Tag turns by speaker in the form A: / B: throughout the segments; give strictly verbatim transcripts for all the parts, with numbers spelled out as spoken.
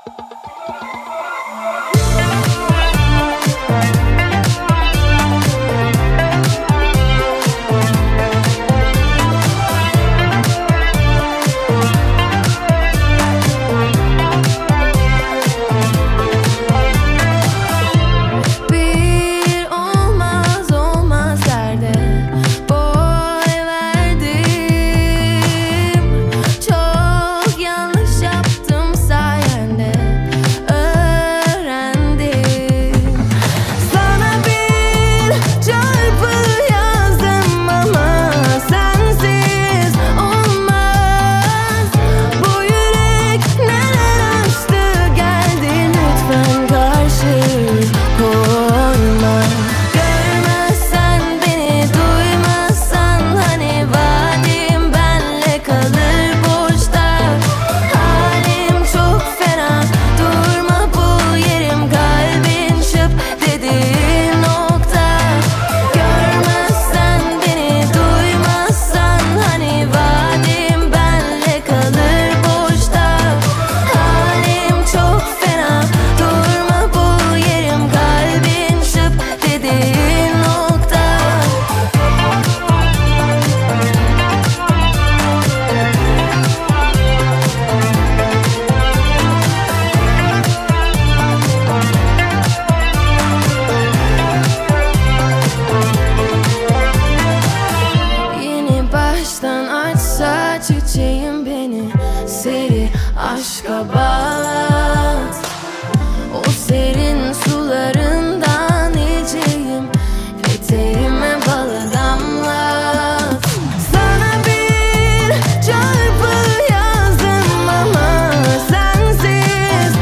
A: Çiçeğim beni seri aşka bağlat. O serin sularından içeyim, peteğime balı damlat. Sana bir çarpı yazdım ama sensiz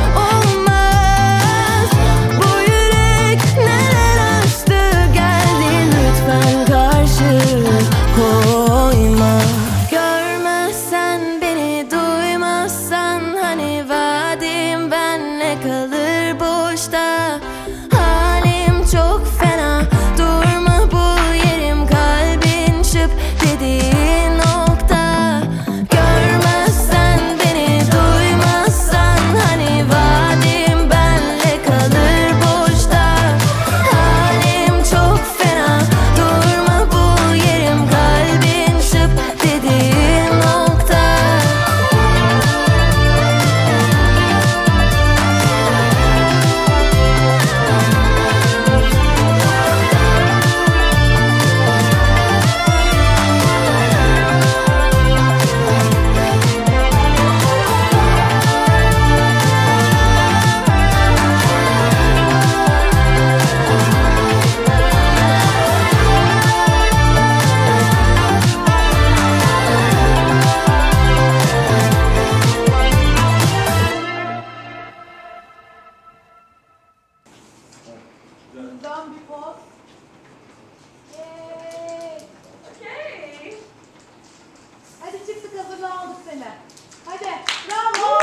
A: olmaz. Bu yürek neler açtı geldi, lütfen karşı koyma. Kalır boşta, halim çok fena. Durma bul yerim, kalbin şıp dediğin nokta. Görmezsen beni, duymazsan hani vadim benle kalır boşta. Halim çok fena. Durma bul yerim, kalbin şıp dediğin nokta.
B: Dön bir poz. Yay. Okay. Hadi çıktık, hazırla aldık seni. Hadi. Bravo.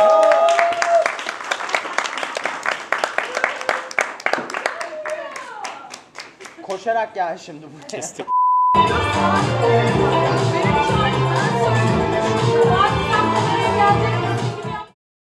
C: Koşarak gel şimdi buraya.